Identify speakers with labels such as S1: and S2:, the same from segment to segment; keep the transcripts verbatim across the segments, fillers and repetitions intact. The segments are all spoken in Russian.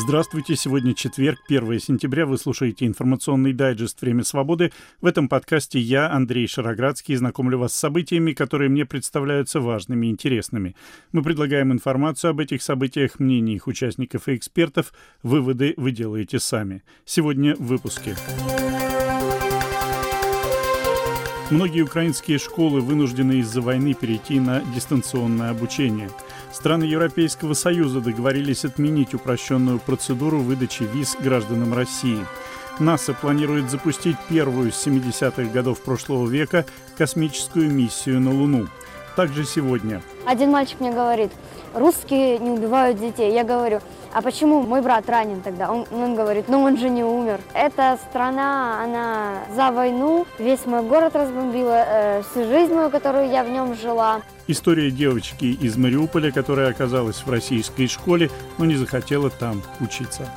S1: Здравствуйте, сегодня четверг, первое сентября, вы слушаете информационный дайджест «Время свободы». В этом подкасте я, Андрей Шароградский, знакомлю вас с событиями, которые мне представляются важными и интересными. Мы предлагаем информацию об этих событиях, мнения их участников и экспертов. Выводы вы делаете сами. Сегодня в выпуске. Многие украинские школы вынуждены из-за войны перейти на дистанционное обучение. Страны Европейского Союза договорились отменить упрощенную процедуру выдачи виз гражданам России. НАСА планирует запустить первую с семидесятых годов прошлого века космическую миссию на Луну. Также сегодня.
S2: Один мальчик мне говорит: русские не убивают детей. Я говорю: а почему мой брат ранен тогда? Он, он говорит: ну он же не умер. Эта страна, она за войну весь мой город разбомбила, э, всю жизнь мою, которую я в нем жила.
S1: История девочки из Мариуполя, которая оказалась в российской школе, но не захотела там учиться.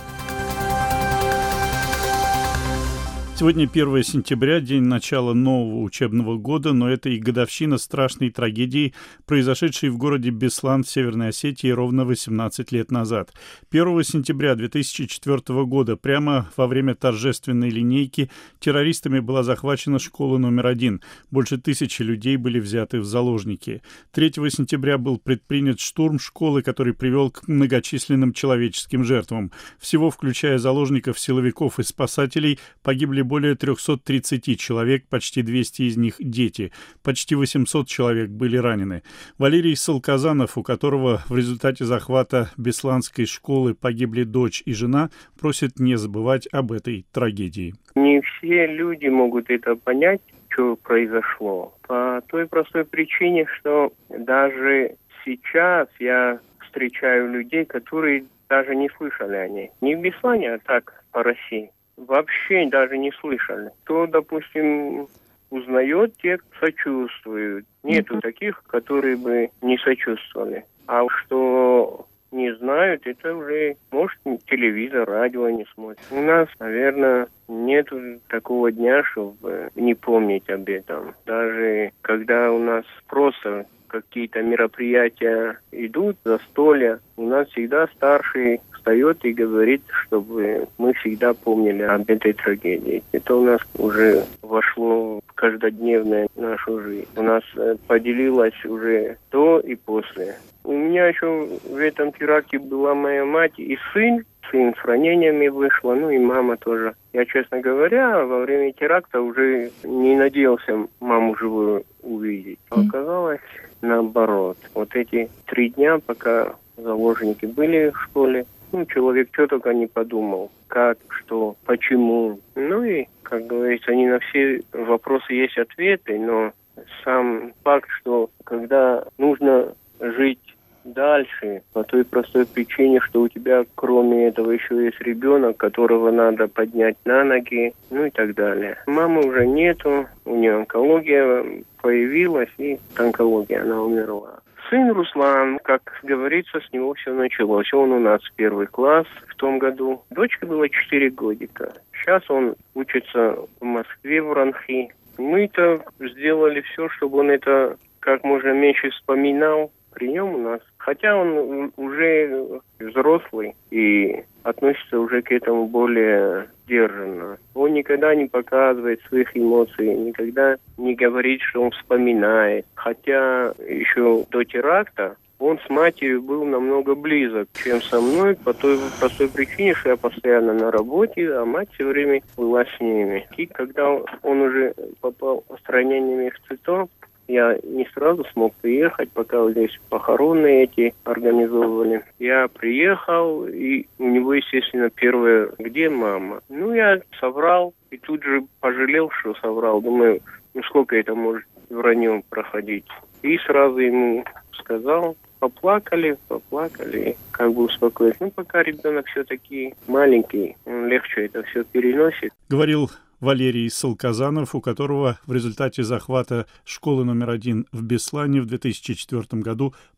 S1: Сегодня первое сентября, день начала нового учебного года, но это и годовщина страшной трагедии, произошедшей в городе Беслан в Северной Осетии ровно восемнадцать лет назад. первого сентября две тысячи четвёртого года, прямо во время торжественной линейки, террористами была захвачена школа номер один. Больше тысячи людей были взяты в заложники. третьего сентября был предпринят штурм школы, который привел к многочисленным человеческим жертвам. Всего, включая заложников, силовиков и спасателей, погибли более триста тридцать человек, почти двести из них дети. Почти восемьсот человек были ранены. Валерий Салказанов, у которого в результате захвата Бесланской школы погибли дочь и жена, просит не забывать об этой трагедии.
S3: Не все люди могут это понять, что произошло. По той простой причине, что даже сейчас я встречаю людей, которые даже не слышали о ней. Не в Беслане, а так по России. Вообще даже не слышали. Кто, допустим, узнает, те сочувствуют. Нету mm-hmm. таких, которые бы не сочувствовали. А что не знают, это уже, может, телевизор, радио не смотрят. У нас, наверное, нету такого дня, чтобы не помнить об этом. Даже когда у нас просто какие-то мероприятия идут, застолья, у нас всегда старший встает и говорит, чтобы мы всегда помнили об этой трагедии. Это у нас уже вошло в каждодневную нашу жизнь. У нас поделилось уже до и после. У меня еще в этом теракте была моя мать и сын. Сын с ранениями вышла, ну и мама тоже. Я, честно говоря, во время теракта уже не надеялся маму живую увидеть. А оказалось наоборот. Вот эти три дня, пока заложники были в школе, ну, человек что только не подумал. Как, что, почему. Ну и, как говорится, не на все вопросы есть ответы, но сам факт, что когда нужно жить дальше, по той простой причине, что у тебя кроме этого еще есть ребенок, которого надо поднять на ноги, ну и так далее. Мамы уже нету, у нее онкология появилась, и онкология, она умерла. Сын Руслан, как говорится, с него все началось. Он у нас в первый класс в том году. Дочке было четыре годика. Сейчас он учится в Москве, в РАНХИ. Мы-то сделали все, чтобы он это как можно меньше вспоминал при нем у нас. Хотя он уже взрослый и относится уже к этому более сдержанно. Он никогда не показывает своих эмоций, никогда не говорит, что он вспоминает. Хотя еще до теракта он с матерью был намного близок, чем со мной, по той простой причине, что я постоянно на работе, а мать все время была с ними. И когда он уже попал с ранениями в ЦИТО, я не сразу смог приехать, пока вот здесь похороны эти организовывали. Я приехал, и у него, естественно, первое: где мама? Ну, я соврал, и тут же пожалел, что соврал. Думаю, ну сколько это может враньем проходить? И сразу ему сказал. Поплакали, поплакали, как бы успокоились. Ну, пока ребенок все-таки маленький, он легче это все переносит.
S1: Говорил Валерий Салказанов, у которого в результате захвата школы номер один в Беслане в две тысячи четвёртом году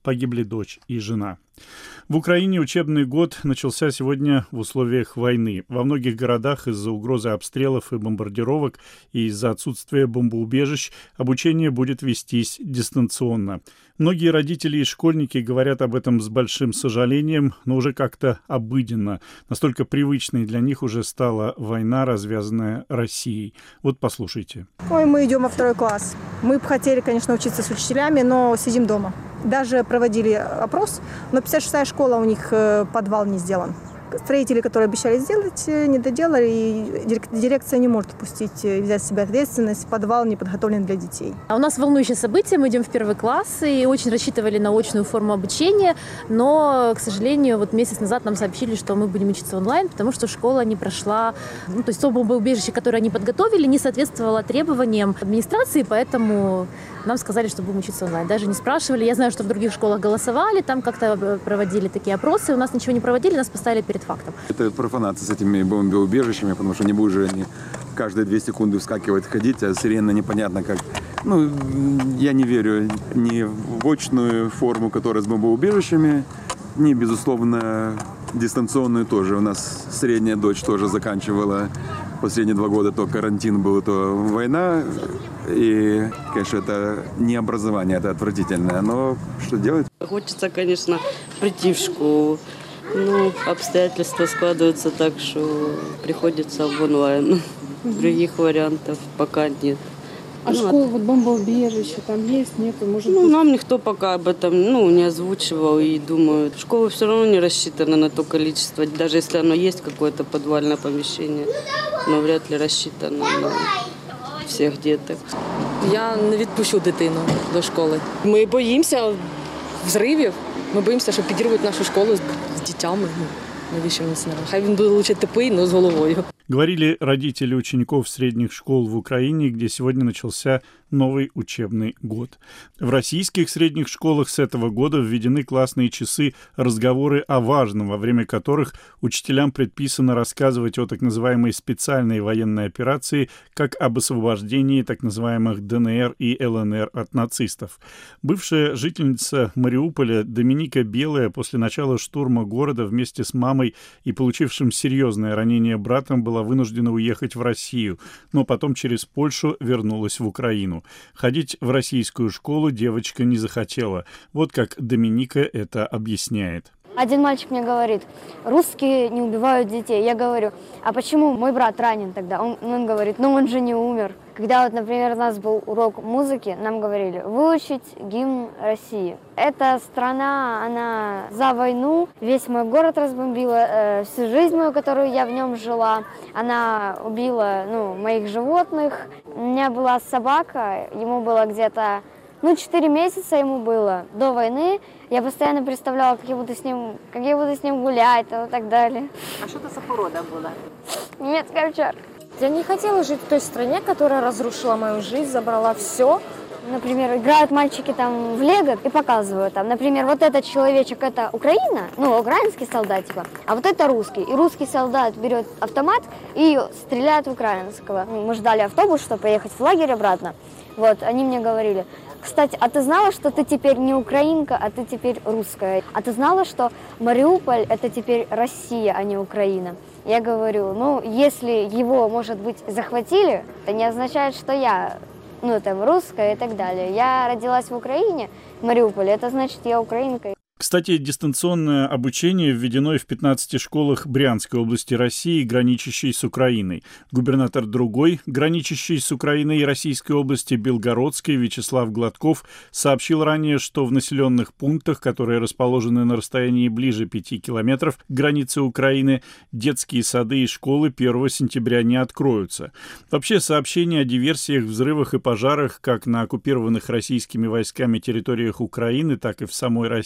S1: Погибли дочь и жена. В Украине учебный год начался сегодня в условиях войны. Во многих городах из-за угрозы обстрелов и бомбардировок и из-за отсутствия бомбоубежищ обучение будет вестись дистанционно. Многие родители и школьники говорят об этом с большим сожалением, но уже как-то обыденно. Настолько привычной для них уже стала война, развязанная Россией. Вот послушайте.
S4: Ой, мы идем во второй класс. Мы бы хотели, конечно, учиться с учителями, но сидим дома. Даже проводили опрос, но пятьдесят шестая школа, у них подвал не сделан. Строители, которые обещали сделать, не доделали, и дирекция не может пустить, взять в себя ответственность, подвал не подготовлен для детей.
S5: А у нас волнующее событие, мы идем в первый класс и очень рассчитывали на очную форму обучения, но, к сожалению, вот месяц назад нам сообщили, что мы будем учиться онлайн, потому что школа не прошла, ну, то есть то бомбоубежище, которое они подготовили, не соответствовало требованиям администрации, поэтому нам сказали, что будем учиться онлайн. Даже не спрашивали. Я знаю, что в других школах голосовали, там как-то проводили такие опросы. У нас ничего не проводили, нас поставили перед фактом.
S6: Это профанация с этими бомбоубежищами, потому что не будешь же они каждые две секунды вскакивать, ходить, а сирена непонятно как. Ну, я не верю ни в очную форму, которая с бомбоубежищами, ни, безусловно, дистанционную тоже. У нас средняя дочь тоже заканчивала последние два года, то карантин был, то война. И, конечно, это не образование, это отвратительное. Но что делать?
S7: Хочется, конечно, прийти в школу. Ну, обстоятельства складываются так, что приходится в онлайн. Других вариантов пока нет.
S8: А
S7: ну,
S8: школа, вот бомбоубежище там есть, нету, может
S7: Ну,
S8: быть?
S7: нам никто пока об этом ну, не озвучивал и думают. Школа все равно не рассчитана на то количество, даже если оно есть какое-то подвальное помещение, но вряд ли рассчитано на всіх діток.
S9: Я не відпущу дитину до школи. Ми боїмося взривів, ми боїмося, що підірвуть нашу школу з дітями. Навіщо вони це не роблять? Хай він буде лучше тупий, но з головою.
S1: Говорили родители учеников средних школ в Украине, где сегодня начался новый учебный год. В российских средних школах с этого года введены классные часы «Разговоры о важном», во время которых учителям предписано рассказывать о так называемой специальной военной операции, как об освобождении так называемых ДНР и ЛНР от нацистов. Бывшая жительница Мариуполя Доминика Белая после начала штурма города вместе с мамой и получившим серьезное ранение братом была вынуждена уехать в Россию, но потом через Польшу вернулась в Украину. Ходить в российскую школу девочка не захотела. Вот как Доминика это объясняет.
S2: Один мальчик мне говорит, русские не убивают детей. Я говорю, а почему мой брат ранен тогда? Он, он говорит, ну он же не умер. Когда вот, например, у нас был урок музыки, нам говорили выучить гимн России. Эта страна, она за войну, весь мой город разбомбила, э, всю жизнь мою, которую я в нем жила. Она убила ну, моих животных. У меня была собака, ему было где-то Ну, четыре месяца ему было до войны. Я постоянно представляла, как я буду с ним, как я буду с ним гулять и так далее.
S5: А что это за порода была?
S2: Немецкая овчарка.
S8: Я не хотела жить в той стране, которая разрушила мою жизнь, забрала все.
S2: Например, играют мальчики там в лего и показывают там, например, вот этот человечек это Украина, ну, украинский солдат, типа, а вот это русский. И русский солдат берет автомат и стреляет в украинского. Мы ждали автобус, чтобы поехать в лагерь обратно. Вот, они мне говорили, кстати, а ты знала, что ты теперь не украинка, а ты теперь русская? А ты знала, что Мариуполь это теперь Россия, а не Украина? Я говорю, ну, если его, может быть, захватили, это не означает, что я, ну, там, русская и так далее. Я родилась в Украине, в Мариуполе, это значит, я украинка.
S1: Кстати, дистанционное обучение введено и в пятнадцати школах Брянской области России, граничащей с Украиной. Губернатор другой, граничащей с Украиной и Российской области Белгородской, Вячеслав Гладков, сообщил ранее, что в населенных пунктах, которые расположены на расстоянии ближе пяти километров к границе Украины, детские сады и школы первого сентября не откроются. Вообще, сообщения о диверсиях, взрывах и пожарах как на оккупированных российскими войсками территориях Украины, так и в самой России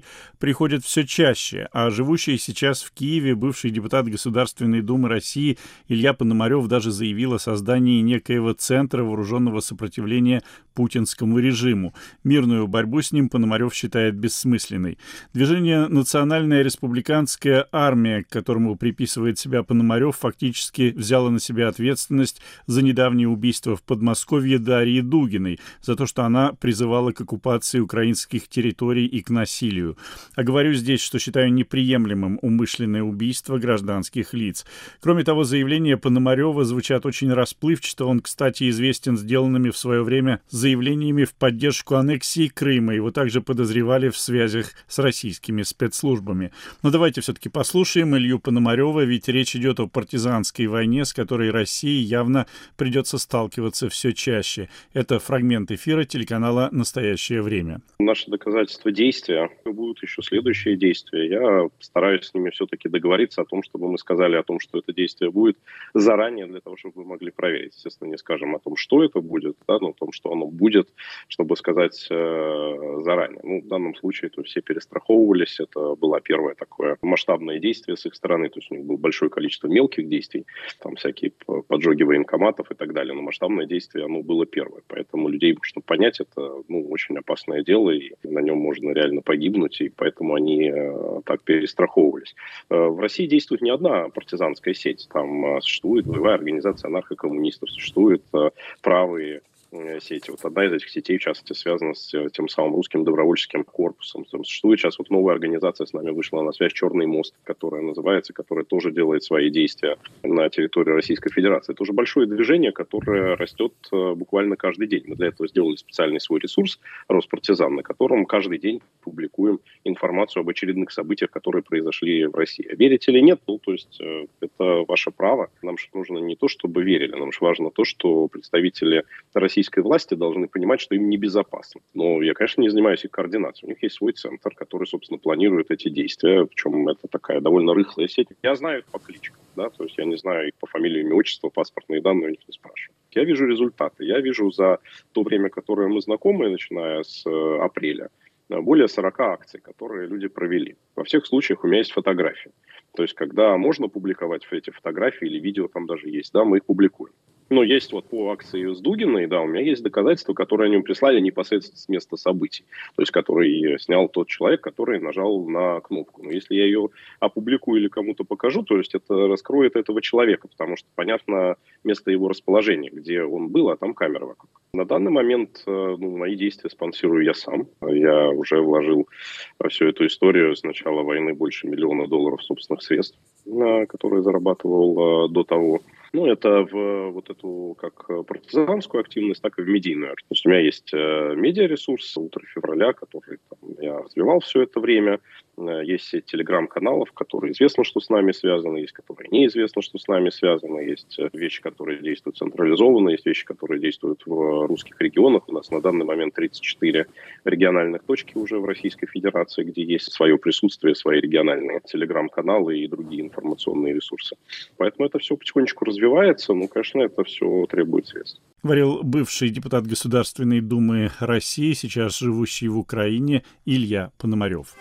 S1: приходят все чаще, а живущий сейчас в Киеве бывший депутат Государственной Думы России Илья Пономарев даже заявил о создании некоего центра вооруженного сопротивления путинскому режиму. Мирную борьбу с ним Пономарев считает бессмысленной. Движение «Национальная республиканская армия», к которому приписывает себя Пономарев, фактически взяло на себя ответственность за недавнее убийство в Подмосковье Дарьи Дугиной, за то, что она призывала к оккупации украинских территорий и к насилию. А говорю здесь, что считаю неприемлемым умышленное убийство гражданских лиц. Кроме того, заявления Пономарева звучат очень расплывчато. Он, кстати, известен сделанными в свое время заявлениями в поддержку аннексии Крыма. Его также подозревали в связях с российскими спецслужбами. Но давайте все-таки послушаем Илью Пономарева, ведь речь идет о партизанской войне, с которой России явно придется сталкиваться все чаще. Это фрагмент эфира телеканала «Настоящее время».
S10: Наши доказательства действия, будут еще следующие действия. Я постараюсь с ними все-таки договориться о том, чтобы мы сказали о том, что это действие будет заранее, для того, чтобы вы могли проверить. Естественно, не скажем о том, что это будет, да, но о том, что оно будет, чтобы сказать э, заранее. Ну, в данном случае то все перестраховывались. Это было первое такое масштабное действие с их стороны. То есть у них было большое количество мелких действий, там всякие поджоги военкоматов и так далее. Но масштабное действие, оно было первое. Поэтому людей, чтобы понять, это ну, очень опасное дело, и на нем можно реально погибнуть, и поэтому они э, так перестраховывались. Э, в России действует не одна партизанская сеть. Там э, существует боевая организация анархокоммунистов, существуют э, правые сети. Вот одна из этих сетей, в частности, связана с тем самым русским добровольческим корпусом. Там существует сейчас вот новая организация, с нами вышла на связь «Черный мост», которая называется, которая тоже делает свои действия на территории Российской Федерации. Это уже большое движение, которое растет буквально каждый день. Мы для этого сделали специальный свой ресурс «Роспартизан», на котором каждый день публикуем информацию об очередных событиях, которые произошли в России. Верите или нет? Ну, то есть это ваше право. Нам же нужно не то, чтобы верили, нам же важно то, что представители России российской власти должны понимать, что им небезопасно. Но я, конечно, не занимаюсь их координацией. У них есть свой центр, который, собственно, планирует эти действия, причем это такая довольно рыхлая сеть. Я знаю их по кличкам, да, то есть я не знаю их по фамилии, имя, отчество, паспортные данные у них не спрашиваю. Я вижу результаты. Я вижу за то время, которое мы знакомы, начиная с апреля, более сорок акций, которые люди провели. Во всех случаях у меня есть фотографии. То есть, когда можно публиковать эти фотографии или видео там даже есть, да, мы их публикуем. Но есть вот по акции с Дугиной, да, у меня есть доказательства, которые они мне прислали непосредственно с места событий. То есть, которые снял тот человек, который нажал на кнопку. Но если я ее опубликую или кому-то покажу, то есть это раскроет этого человека, потому что понятно место его расположения, где он был, а там камера вокруг. На данный момент ну, мои действия спонсирую я сам. Я уже вложил во всю эту историю с начала войны больше миллиона долларов собственных средств, которые зарабатывал до того. Ну, это в вот эту как партизанскую активность, так и в медийную. То есть у меня есть медиаресурс «Утро февраля», который там, я развивал все это время. Есть сеть телеграм-каналов, которые известно, что с нами связаны, есть которые неизвестно, что с нами связаны, есть вещи, которые действуют централизованно, есть вещи, которые действуют в русских регионах. У нас на данный момент тридцать четыре региональных точки уже в Российской Федерации, где есть свое присутствие, свои региональные телеграм-каналы и другие информационные ресурсы. Поэтому это все потихонечку развивается, но, конечно, это все требует средств.
S1: Говорил бывший депутат Государственной Думы России, сейчас живущий в Украине, Илья Пономарев.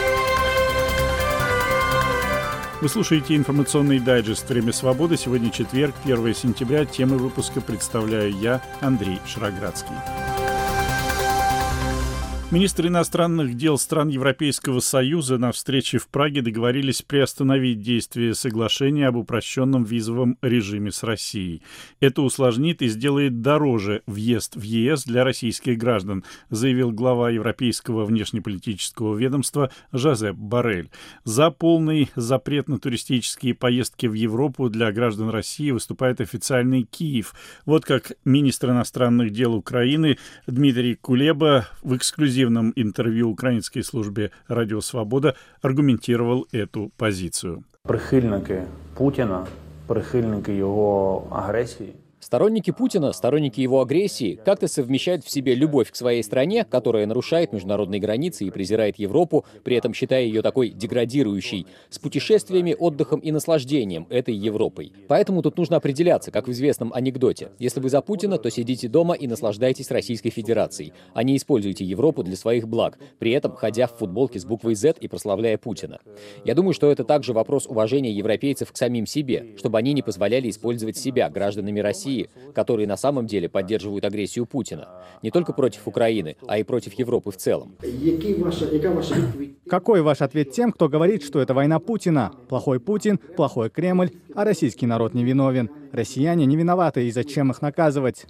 S1: Вы слушаете информационный дайджест «Время свободы». Сегодня четверг, первое сентября. Темы выпуска представляю я, Андрей Шароградский. Министры иностранных дел стран Европейского Союза на встрече в Праге договорились приостановить действие соглашения об упрощенном визовом режиме с Россией. Это усложнит и сделает дороже въезд в ЕС для российских граждан, заявил глава Европейского внешнеполитического ведомства Жозеп Боррель. За полный запрет на туристические поездки в Европу для граждан России выступает официальный Киев. Вот как министр иностранных дел Украины Дмитрий Кулеба в эксклюзивном В интервью украинской службе «Радио Свобода» аргументировал эту позицию.
S11: Прихильники Путіна, прихильники його агресії. Сторонники Путина, сторонники его агрессии как-то совмещают в себе любовь к своей стране, которая нарушает международные границы и презирает Европу, при этом считая ее такой деградирующей, с путешествиями, отдыхом и наслаждением этой Европой. Поэтому тут нужно определяться, как в известном анекдоте. Если вы за Путина, то сидите дома и наслаждайтесь Российской Федерацией, а не используйте Европу для своих благ, при этом ходя в футболке с буквой Z и прославляя Путина. Я думаю, что это также вопрос уважения европейцев к самим себе, чтобы они не позволяли использовать себя гражданами России, которые на самом деле поддерживают агрессию Путина. Не только против Украины, а и против Европы в целом.
S12: Какой ваш ответ тем, кто говорит, что это война Путина? Плохой Путин, плохой Кремль, а российский народ не виновен. Россияне не виноваты, и зачем их наказывать?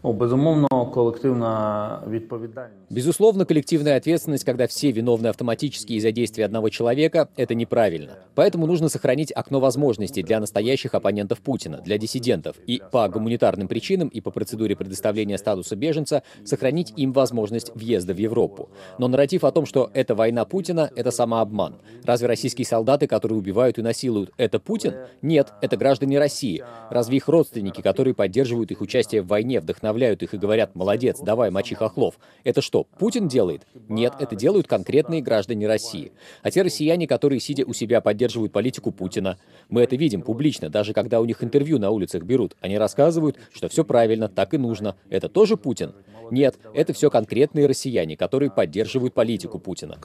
S11: Безусловно, коллективная ответственность, когда все виновны автоматически из-за действий одного человека, это неправильно. Поэтому нужно сохранить окно возможностей для настоящих оппонентов Путина, для диссидентов, и по гуманитарным причинам, и по процедуре предоставления статуса беженца сохранить им возможность въезда в Европу. Но нарратив о том, что это война Путина, это самообман. Разве российские солдаты, которые убивают и насилуют, это Путин? Нет, это граждане России. Разве их родственники, которые поддерживают их участие в войне, вдохновляют их и говорят: «Молодец, давай, мочи хохлов», это что, Путин делает? Нет, это делают конкретные граждане России. А те россияне, которые, сидя у себя, поддерживают политику Путина, мы это видим публично, даже когда у них интервью на улицах берут, они рассказывают, что все правильно, так и нужно. Это тоже Путин? Нет, это все конкретные россияне, которые поддерживают политику Путина.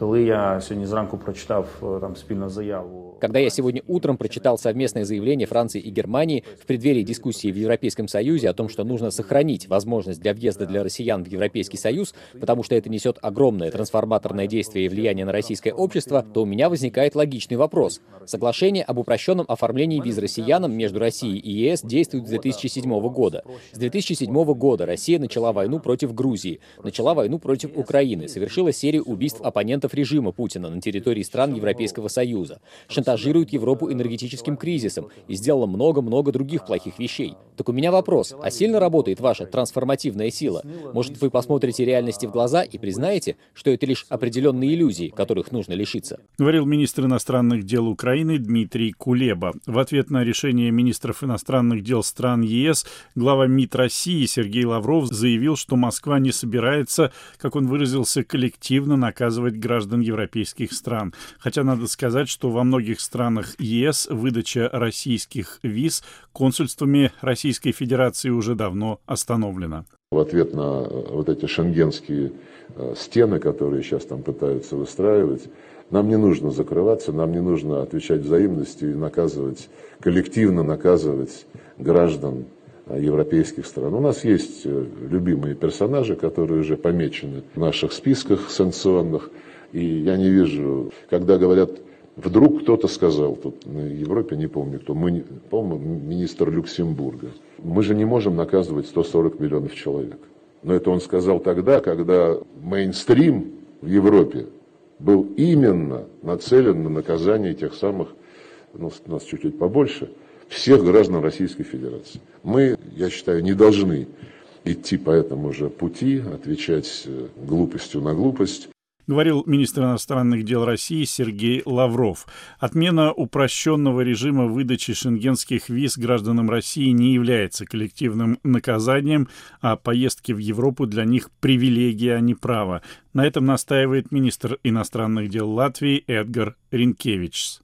S11: Когда я сегодня утром прочитал совместное заявление Франции и Германии в преддверии дискуссии в Европейском Союзе о том, что нужно сохранить возможность для въезда для россиян в Европейский Союз, потому что это несет огромное трансформаторное действие и влияние на российское общество, то у меня возникает логичный вопрос. Соглашение об упрощенном оформлении виз россиянам между Россией и ЕС действует с две тысячи седьмого года. С две тысячи седьмого года Россия начала войну против Грузии, начала войну против Украины, совершила серию убийств оппонентов режима Путина на территории стран Европейского Союза, шантажирует Европу энергетическим кризисом и сделала много-много других плохих вещей. Так у меня вопрос, а сильно работает ваша трансформативная сила? Может, вы посмотрите реальности в глаза и признаете, что это лишь определенные иллюзии, которых нужно лишиться?
S1: Говорил министр иностранных дел Украины Дмитрий Кулеба. В ответ на решение министров иностранных дел стран ЕС глава МИД России Сергей Лавров заявил, что Москва не собирается, как он выразился, коллективно наказывать граждан европейских стран. Хотя надо сказать, что во многих странах ЕС выдача российских виз консульствами Российской Федерации уже давно остановлена.
S13: В ответ на вот эти шенгенские стены, которые сейчас там пытаются выстраивать, нам не нужно закрываться, нам не нужно отвечать взаимностью и наказывать, коллективно наказывать граждан европейских стран. У нас есть любимые персонажи, которые уже помечены в наших списках санкционных, и я не вижу, когда говорят, вдруг кто-то сказал, тут на Европе, не помню кто, мы, по-моему, министр Люксембурга, мы же не можем наказывать сто сорок миллионов человек. Но это он сказал тогда, когда мейнстрим в Европе был именно нацелен на наказание тех самых, ну, у нас чуть-чуть побольше, всех граждан Российской Федерации. Мы, я считаю, не должны идти по этому же пути, отвечать глупостью на глупость.
S1: Говорил министр иностранных дел России Сергей Лавров. Отмена упрощенного режима выдачи шенгенских виз гражданам России не является коллективным наказанием, а поездки в Европу для них привилегия, а не право. На этом настаивает министр иностранных дел Латвии Эдгар Ринкевичс.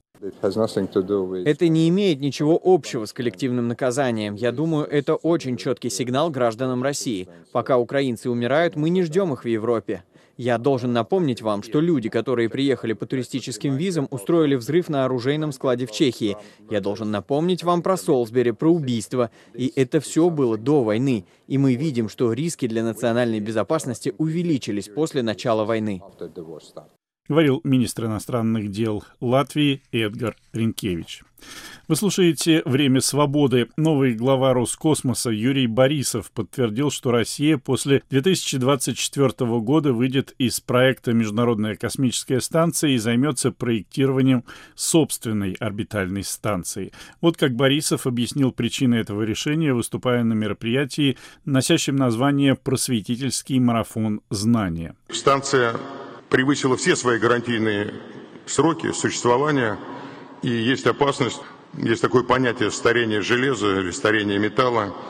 S14: Это не имеет ничего общего с коллективным наказанием. Я думаю, это очень четкий сигнал гражданам России. Пока украинцы умирают, мы не ждем их в Европе. Я должен напомнить вам, что люди, которые приехали по туристическим визам, устроили взрыв на оружейном складе в Чехии. Я должен напомнить вам про Солсбери, про убийство. И это все было до войны. И мы видим, что риски для национальной безопасности увеличились после начала войны.
S1: Говорил министр иностранных дел Латвии Эдгар Ринкевич. Вы слушаете «Время свободы». Новый глава Роскосмоса Юрий Борисов подтвердил, что Россия после две тысячи двадцать четвёртого года выйдет из проекта Международная космическая станция и займется проектированием собственной орбитальной станции. Вот как Борисов объяснил причины этого решения, выступая на мероприятии, носящем название «Просветительский марафон знания».
S15: Станция превысила все свои гарантийные сроки существования, и есть опасность, есть такое понятие старения железа или старения металла.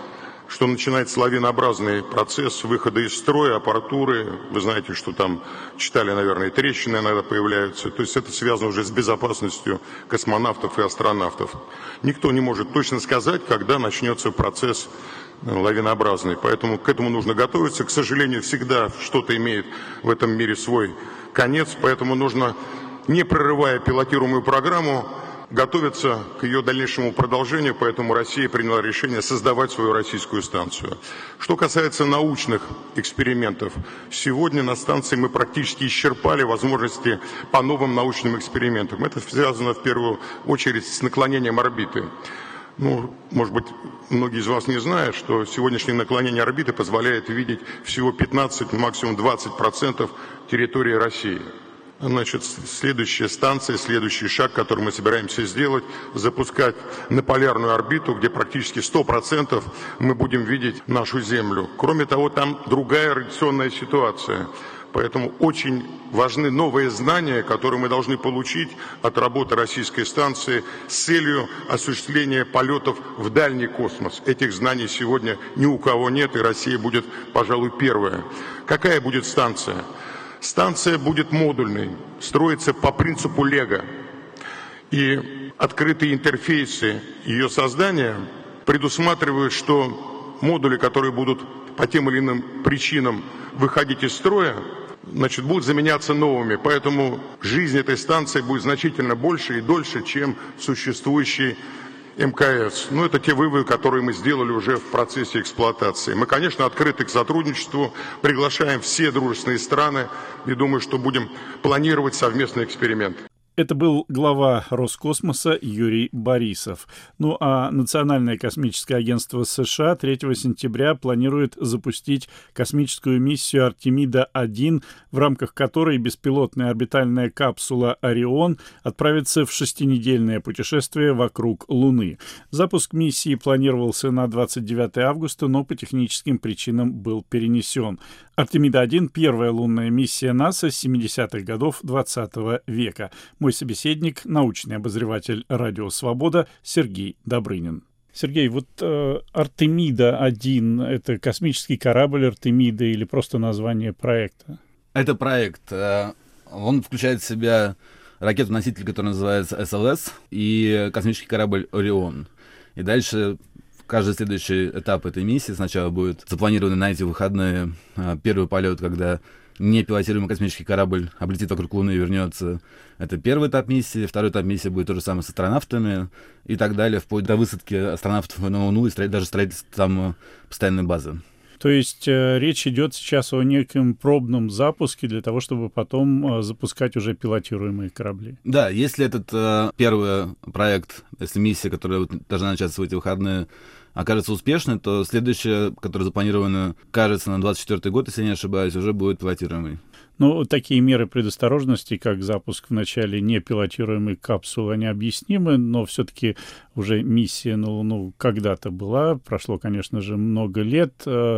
S15: что начинается лавинообразный процесс выхода из строя аппаратуры. Вы знаете, что там, читали, наверное, трещины иногда появляются. То есть это связано уже с безопасностью космонавтов и астронавтов. Никто не может точно сказать, когда начнется процесс лавинообразный. Поэтому к этому нужно готовиться. К сожалению, всегда что-то имеет в этом мире свой конец. Поэтому нужно, не прерывая пилотируемую программу, готовиться к ее дальнейшему продолжению, поэтому Россия приняла решение создавать свою российскую станцию. Что касается научных экспериментов, сегодня на станции мы практически исчерпали возможности по новым научным экспериментам. Это связано в первую очередь с наклонением орбиты. Ну, может быть, многие из вас не знают, что сегодняшнее наклонение орбиты позволяет видеть всего пятнадцать, максимум двадцать процентов территории России. Значит, следующая станция, следующий шаг, который мы собираемся сделать, запускать на полярную орбиту, где практически сто процентов мы будем видеть нашу Землю. Кроме того, там другая радиационная ситуация. Поэтому очень важны новые знания, которые мы должны получить от работы российской станции с целью осуществления полетов в дальний космос. Этих знаний сегодня ни у кого нет, и Россия будет, пожалуй, первая. Какая будет станция? Станция будет модульной, строится по принципу Лего. И открытые интерфейсы ее создания предусматривают, что модули, которые будут по тем или иным причинам выходить из строя, значит, будут заменяться новыми. Поэтому жизнь этой станции будет значительно больше и дольше, чем существующий эм ка эс. Ну, это те выводы, которые мы сделали уже в процессе эксплуатации. Мы, конечно, открыты к сотрудничеству, приглашаем все дружественные страны и думаю, что будем планировать совместный эксперимент.
S1: Это был глава Роскосмоса Юрий Борисов. Ну а Национальное космическое агентство США третьего сентября планирует запустить космическую миссию Артемида один, в рамках которой беспилотная орбитальная капсула «Орион» отправится в шестинедельное путешествие вокруг Луны. Запуск миссии планировался на двадцать девятое августа, но по техническим причинам был перенесен. Артемида один — первая лунная миссия НАСА с семидесятых годов двадцатого века. Мой собеседник — научный обозреватель «Радио Свобода» Сергей Добрынин. Сергей, вот э, Артемида один — это космический корабль Артемида или просто название проекта?
S16: Это проект. Он включает в себя ракету-носитель, который называется эс эл эс, и космический корабль «Орион». И дальше каждый следующий этап этой миссии сначала будет запланирован на эти выходные. Первый полет, когда непилотируемый космический корабль облетит вокруг Луны и вернется. Это первый этап миссии. Второй этап миссии будет то же самое с астронавтами и так далее, вплоть до высадки астронавтов на Луну и даже строительства там постоянной базы.
S1: То есть э, речь идет сейчас о неком пробном запуске для того, чтобы потом э, запускать уже пилотируемые корабли.
S16: Да, если этот э, первый проект, если миссия, которая вот должна начаться в эти выходные, окажется успешной, то следующая, которая запланирована, кажется, на двадцать четвёртый год, если я не ошибаюсь, уже будет пилотируемой.
S1: Ну, такие меры предосторожности, как запуск в начале непилотируемой капсулы, они объяснимы, но все-таки уже миссия на Луну когда-то была, прошло, конечно же, много лет.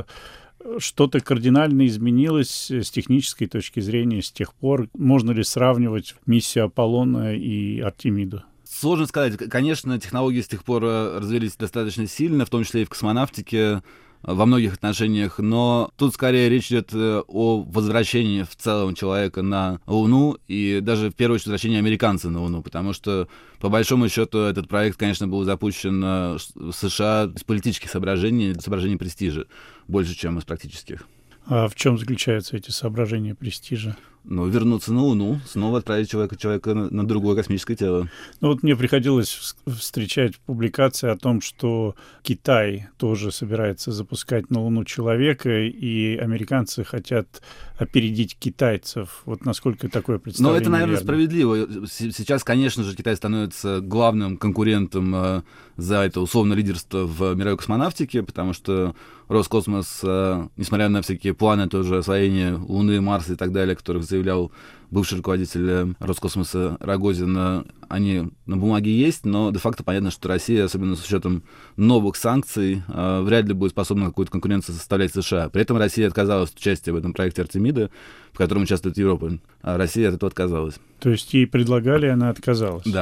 S1: Что-то кардинально изменилось с технической точки зрения с тех пор. Можно ли сравнивать миссию Аполлона и Артемиду?
S16: Сложно сказать. Конечно, технологии с тех пор развились достаточно сильно, в том числе и в космонавтике, во многих отношениях, но тут скорее речь идет о возвращении в целом человека на Луну и даже в первую очередь возвращении американца на Луну, потому что по большому счету этот проект, конечно, был запущен в США с политических соображений, соображений престижа, больше, чем из практических.
S1: А в чем заключаются эти соображения престижа?
S16: Ну, вернуться на Луну, снова отправить человека, человека на, на другое космическое тело.
S1: Ну, вот мне приходилось встречать публикации о том, что Китай тоже собирается запускать на Луну человека, и американцы хотят опередить китайцев. Вот насколько такое представление?
S16: Ну, это, наверное,
S1: верно?
S16: Справедливо. Сейчас, конечно же, Китай становится главным конкурентом за это условное лидерство в мировой космонавтике, потому что Роскосмос, несмотря на всякие планы тоже освоения Луны, Марса и так далее, которых заявлял бывший руководитель Роскосмоса Рогозин, они на бумаге есть, но де-факто понятно, что Россия, особенно с учетом новых санкций, вряд ли будет способна какую-то конкуренцию составлять США. При этом Россия отказалась от участия в этом проекте Артемида, в котором участвует Европа, а Россия от этого отказалась.
S1: То есть ей предлагали, она отказалась?
S16: Да.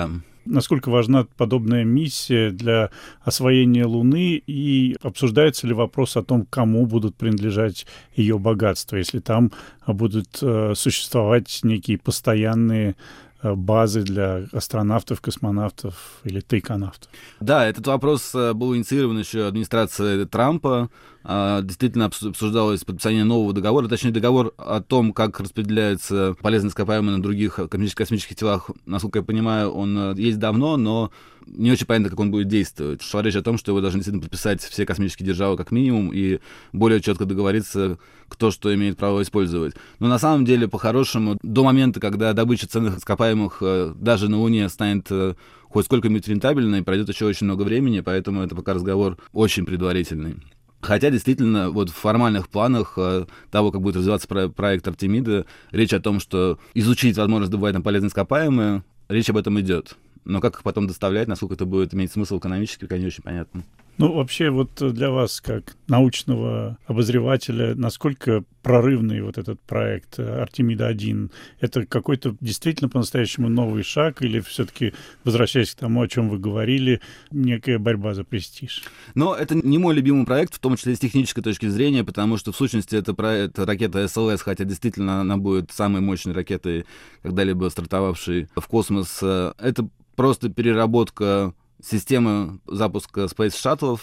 S1: Насколько важна подобная миссия для освоения Луны, и обсуждается ли вопрос о том, кому будут принадлежать ее богатства, если там будут э, существовать некие постоянные базы для астронавтов, космонавтов или тайконавтов?
S16: Да, этот вопрос был инициирован еще администрацией Трампа. Действительно обсуждалось подписание нового договора, точнее договор о том, как распределяются полезные ископаемые на других космических телах. Насколько я понимаю, он есть давно, но не очень понятно, как он будет действовать. Шла речь о том, что его должны действительно подписать все космические державы как минимум и более четко договориться, кто что имеет право использовать. Но на самом деле, по-хорошему, до момента, когда добыча ценных ископаемых даже на Луне станет хоть сколько-нибудь рентабельной, пройдет еще очень много времени, поэтому это пока разговор очень предварительный. Хотя, действительно, вот в формальных планах э, того, как будет развиваться про- проект Артемида, речь о том, что изучить возможность добывать там полезные ископаемые, речь об этом идет. Но как их потом доставлять, насколько это будет иметь смысл экономически, пока не очень понятно.
S1: Ну, вообще, вот для вас, как научного обозревателя, насколько прорывный вот этот проект Артемида один? Это какой-то действительно по-настоящему новый шаг или все-таки, возвращаясь к тому, о чем вы говорили, некая борьба за престиж?
S16: Но это не мой любимый проект, в том числе с технической точки зрения, потому что, в сущности, это, проект, это ракета СЛС, хотя действительно она будет самой мощной ракетой, когда-либо стартовавшей в космос. Это просто переработка системы запуска Space Shuttle.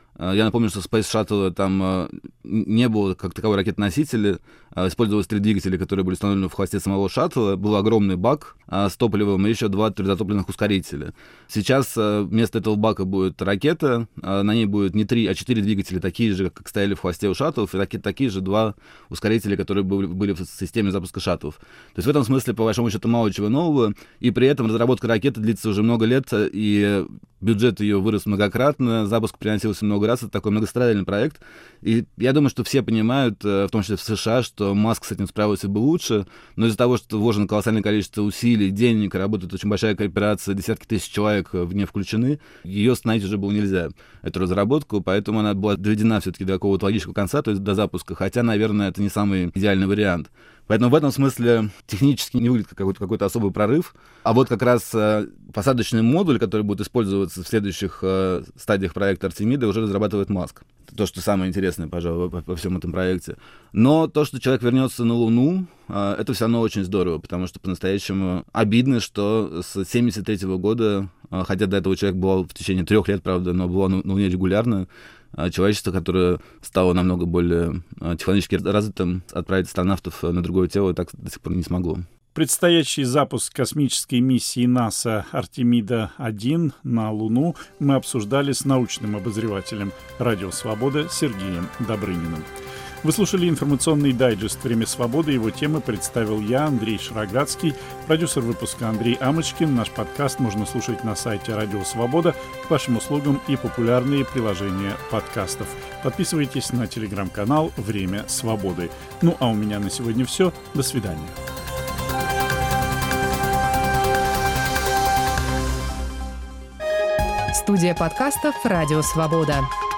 S16: Я напомню, что Space Shuttle там не было как таковой ракеты-носителя, использовались три двигателя, которые были установлены в хвосте самого шаттла, был огромный бак с топливом и еще два затопленных ускорителя. Сейчас вместо этого бака будет ракета, на ней будет не три, а четыре двигателя, такие же, как стояли в хвосте у шаттлов, и такие же два ускорителя, которые были в системе запуска шаттлов. То есть в этом смысле, по большому счету, мало чего нового, и при этом разработка ракеты длится уже много лет, и бюджет ее вырос многократно, запуск переносился много раз, это такой многострадальный проект, и я думаю, что все понимают, в том числе в США, что Маск с этим справился бы лучше, но из-за того, что вложено колоссальное количество усилий, денег, работает очень большая кооперация, десятки тысяч человек в нее включены, ее остановить уже было нельзя, эту разработку, поэтому она была доведена все-таки до какого-то логического конца, то есть до запуска, хотя, наверное, это не самый идеальный вариант. Поэтому в этом смысле технически не выглядит как какой-то, какой-то особый прорыв. А вот как раз э, посадочный модуль, который будет использоваться в следующих э, стадиях проекта Артемида, уже разрабатывает Маск. Это то, что самое интересное, пожалуй, во, во всем этом проекте. Но то, что человек вернется на Луну, э, это все равно очень здорово, потому что по-настоящему обидно, что с семьдесят третьего года, э, хотя до этого человек был в течение трех лет, правда, но был на Луне регулярно, человечество, которое стало намного более технологически развитым, отправить астронавтов на другое тело так до сих пор не смогло.
S1: Предстоящий запуск космической миссии НАСА Артемида один на Луну мы обсуждали с научным обозревателем «Радио Свобода» Сергеем Добрыниным. Вы слушали информационный дайджест «Время свободы». Его темы представил я, Андрей Шароградский, продюсер выпуска Андрей Амочкин. Наш подкаст можно слушать на сайте «Радио Свобода», к вашим услугам и популярные приложения подкастов. Подписывайтесь на телеграм-канал «Время свободы». Ну а у меня на сегодня все. До свидания.
S17: Студия подкастов «Радио Свобода».